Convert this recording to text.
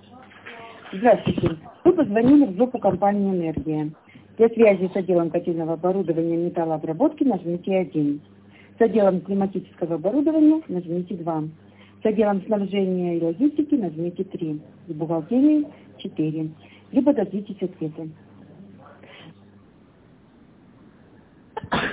Здравствуйте. Вы позвонили в группу компании «Энергия». Для связи с отделом котельного оборудования и металлообработки нажмите 1. С отделом климатического оборудования нажмите 2. С отделом снабжения и логистики нажмите 3. С бухгалтерией 4. Либо дождитесь ответа.